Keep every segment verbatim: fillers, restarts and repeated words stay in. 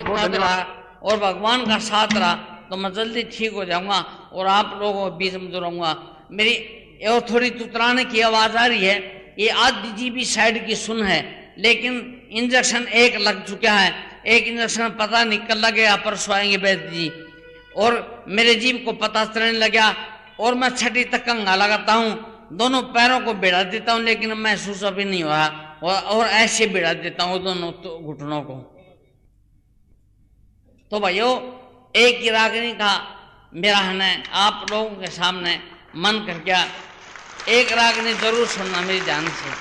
रहा और भगवान का साथ रहा तो मैं जल्दी ठीक हो जाऊंगा और आप लोगों के बीच में रहूंगा। मेरी और थोड़ी तुतराने की आवाज आ रही है, ये आधी जी भी साइड की सुन है, लेकिन इंजेक्शन एक लग चुका है, एक इंजेक्शन पता निकल लगे परसों आएंगे वैद्य जी, और मेरे जीव को पता चलने लगा और मैं छठी तक कंगा लगाता हूँ, दोनों पैरों को भिड़ा देता हूँ लेकिन महसूस अभी नहीं हुआ, और ऐसे भिड़ा देता हूँ दोनों तो घुटनों को। तो भाइयों एक ही रागिनी का मेरा है आप लोगों के सामने मन कर गया, एक रागिनी जरूर सुनना मेरी जान से।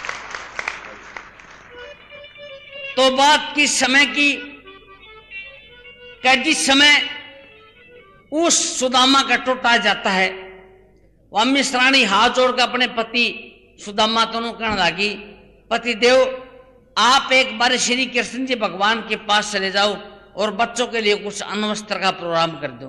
तो बात किस समय की, जिस समय उस सुदामा का टूटा जाता है, वह मिश्राणी हाथ जोड़कर अपने पति सुदामा दोनों कहने लगी, पति देव आप एक बार श्री कृष्ण जी भगवान के पास चले जाओ और बच्चों के लिए कुछ अनवस्त्र का प्रोग्राम कर दो।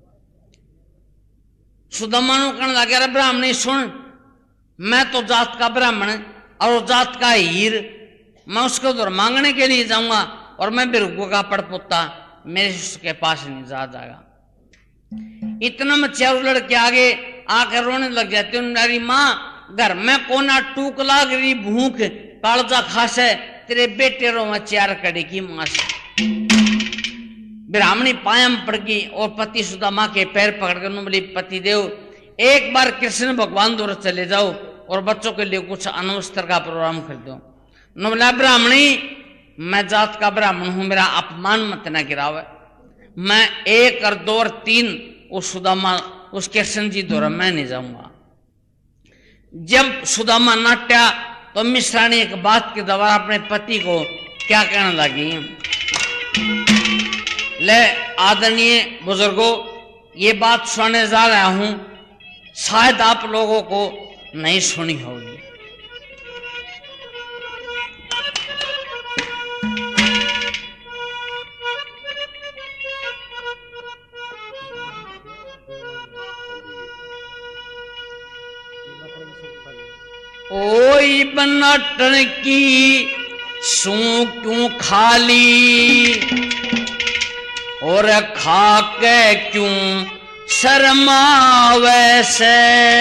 सुदामा नु कहने लगे, अरे ब्राह्मणी सुन, मैं तो जात का ब्राह्मण और जात का हीर, मैं उसके उधर मांगने के लिए जाऊंगा और मैं बिरगु का पड़पोता मेरे उसके पास नहीं जा जाएगा। इतना में चारों लड़के आगे आकर रोने लग जाते, मेरी माँ घर में कोना टूक लाग रही भूख कालजा खासे, तेरे बेटे रो में चार कड़ी की मां से। ब्राह्मणी पायम पड़ गई और पति सुदामा के पैर पकड़कर बोली, पति देव एक बार कृष्ण भगवान दूर चले जाओ और बच्चों के लिए कुछ अनवस्त्र का प्रोग्राम कर दो। न बोला, ब्राह्मणी मैं जात का ब्राह्मण हूं, मेरा अपमान मत न गिरावे, मैं एक और दो और तीन उस सुदामा उस कृष्ण जी द्वारा मैं नहीं जाऊंगा। जब सुदामा नाट्या तो मिश्राणी एक बात के द्वारा अपने पति को क्या कहने लगी, ले आदरणीय बुजुर्गों ये बात सुनाने जा रहा हूं, शायद आप लोगों को नहीं सुनी होगी। ओई बनाटन की सू क्यों खाली और खा के क्यों शर्मावे से,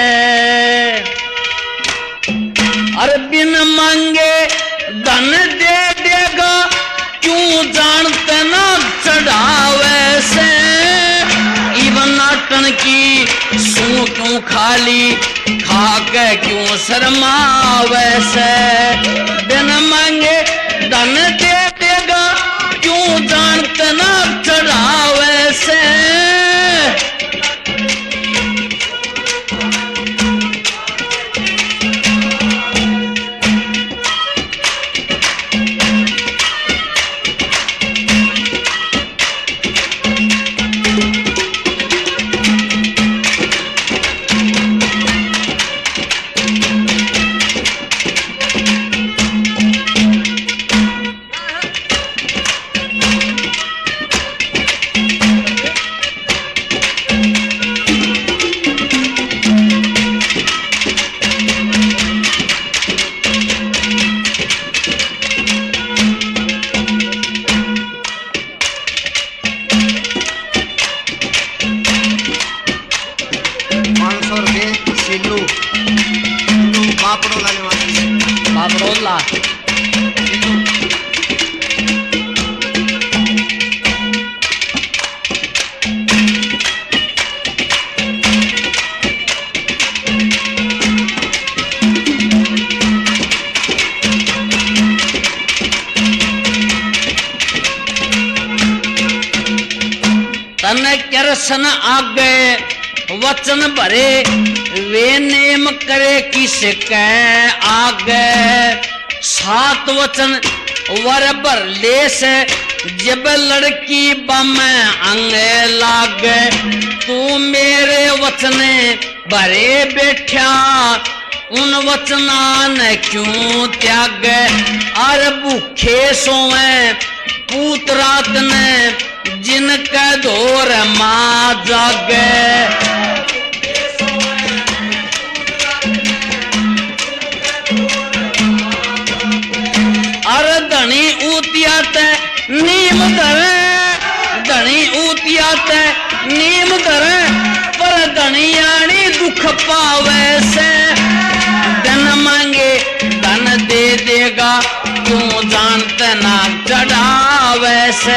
अरे बिन मांगे धन दे देगा क्यों जानते ना चढ़ावे से। बनाटन की सू क्यों खाली खा के क्यों शर्मावे से, बिन मांगे धन दे देगा क्यों जानते ना चढ़ावे से। कृष्ण आगे वचन भरे वे नेम करे किसके आगे, सात वचन वर भर ले से जब लड़की बम अंगे लागे। तू मेरे वचने भरे बैठा उन वचना ने क्यों त्यागे। अर भूखे सोए पूत रात ने जिनका दौर माँ जागे। अर धनी ऊतिया ते नीम धरे बात नीम धरे पर धनियाणी दुख पावे से धन मांगे धन दे देगा तू जानते ना चढ़ावे से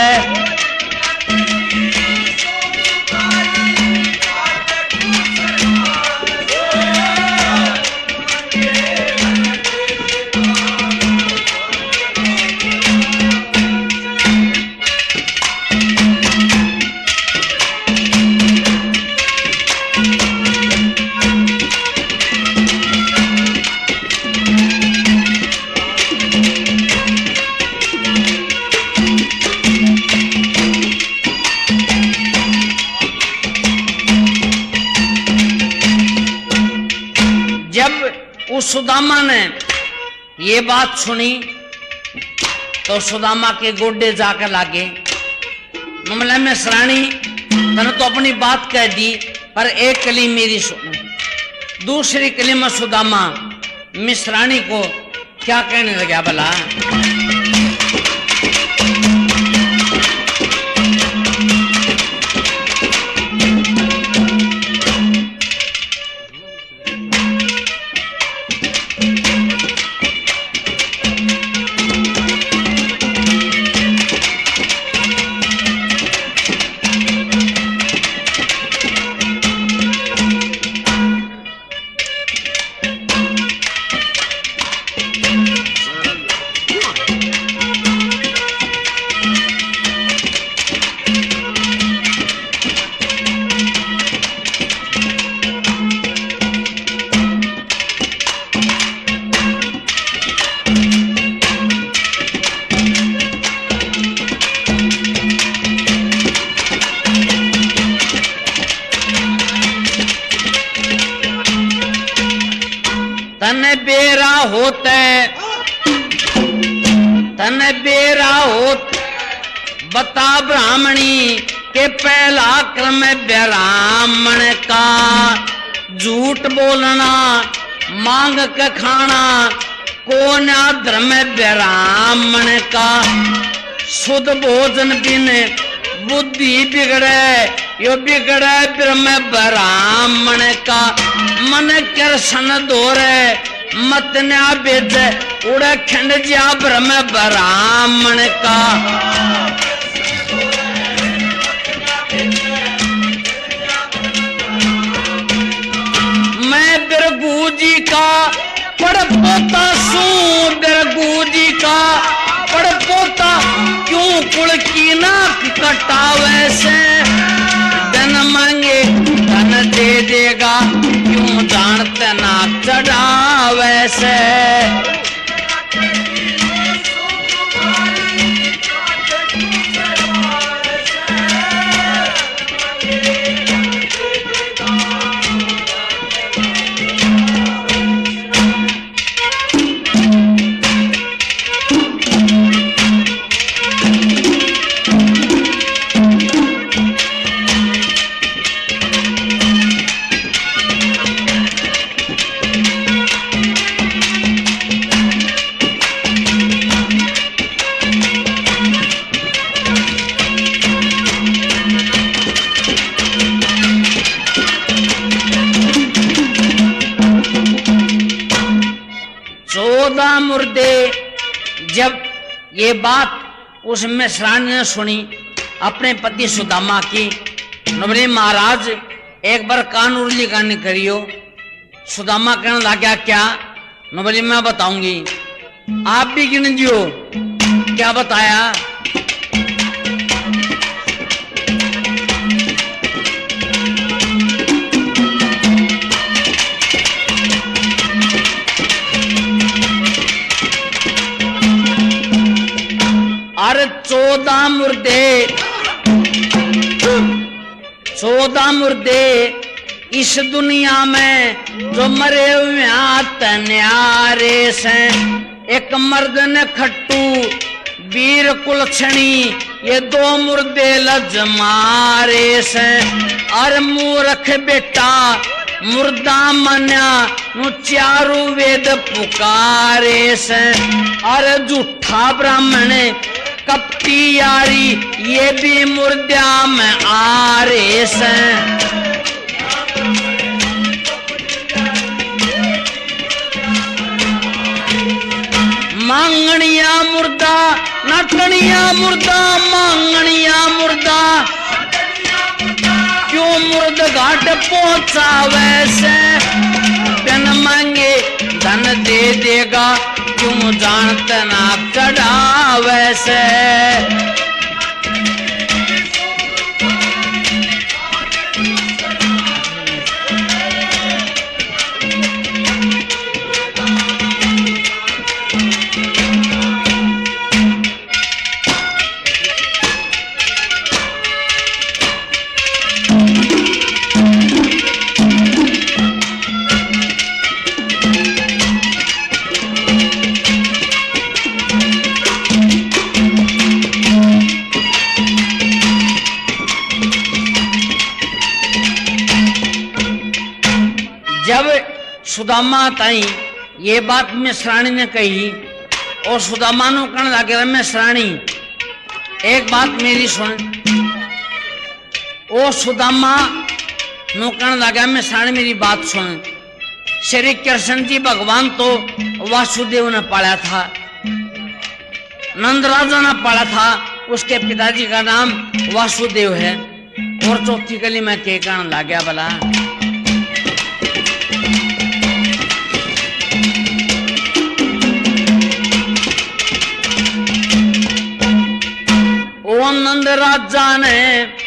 उस सुदामा ने ये बात सुनी तो सुदामा के गोडे जाकर लागे मामला में सरानी तने तो अपनी बात कह दी पर एक कली मेरी सुनो। दूसरी कली में सुदामा मिश्राणी को क्या कहने लगा भला तन बेरा होते तन बेरा होत बता ब्राह्मणी के पहला क्रम ब्राह्मण का झूठ बोलना मांग के खाना कौन धर्म ब्राह्मण का शुद्ध भोजन बिन बुद्धि बिगड़े यो बिगड़े ब्रह्म ब्राह्मण का मन कर सन दोरे मत न्या बेद उड़े खंड जा ब्रह्म ब्राह्मण का मैं बिरगू जी का पड़ पोता सू बिरगू जी का पड़ पोता क्यों कुल की नाक कटावे से धन मांगे धन दे देगा क्यों जानते ना चढ़ावे से चौदह मुर्दे जब ये बात उस मिश्राणी ने सुनी अपने पति सुदामा की बोले महाराज एक बार कान उर्ली कान करियो। सुदामा कहने लगा क्या? बोले मैं बताऊंगी, आप भी गिन दियो। क्या बताया? अरे चौदह मुर्दे चौदह मुर्दे इस दुनिया में जो मरे हुए न्यारे से। एक मर्द ने खट्टू वीर कुलछणी ये दो मुर्दे लज मारे से। अरे मूर्ख बेटा मुर्दा मन्या नु चारू वेद पुकारे से। अरे झूठा ब्राह्मण कपटी यारी ये भी मुर्दा में आ रे से। मांगनिया मुर्दा नटनिया मुर्दा मांगनिया मुर्दा क्यों मुर्द घाट पहुंचा वैसे। बिन मांगे धन दे देगा क्यों जानते ना चढ़ा वैसे। जब सुदामा ताई ये बात मिश्राणी ने कही और सुदामा नु कहने लगे मिश्राणी एक बात मेरी सुन। ओ सुदामा नु कहने लगा मिश्राणी मेरी बात सुन। श्री कृष्ण जी भगवान तो वासुदेव ने पाला था, नंद राजा ने पाला था, उसके पिताजी का नाम वासुदेव है। और चौथी गली में के कहने लगा भला ओ नंद राजा ने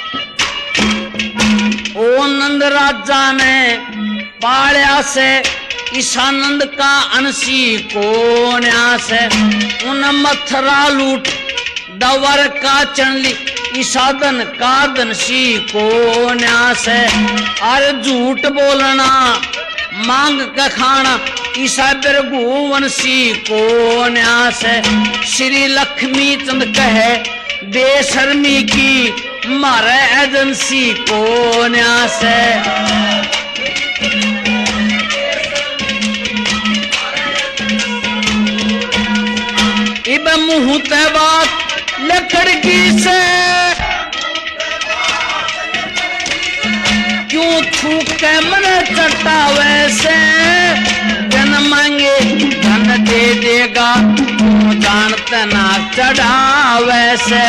ओ नंद राजा ने पालिया से ईशानंद का अंशी को न्यास। उन मथुरा लूट दवर का चंडली ईसादन का दनसी को न्यास। अरे झूठ बोलना मांग का खाना ईसा बिरगुवंशी को न्यास। श्री लक्ष्मी चंद कहे बेशर्मी की मारे एजेंसी को न्यास। इब मुंह ते बात लकड़की से क्यों थूक के मन चटा वैसे। जन मांगे धन दे देगा क्यों जानते ना चढ़ा वैसे।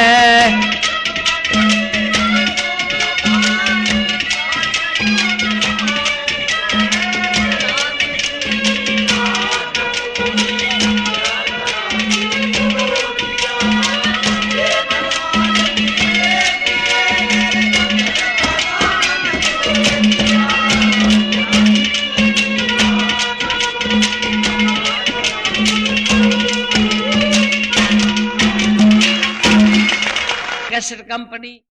Cassette company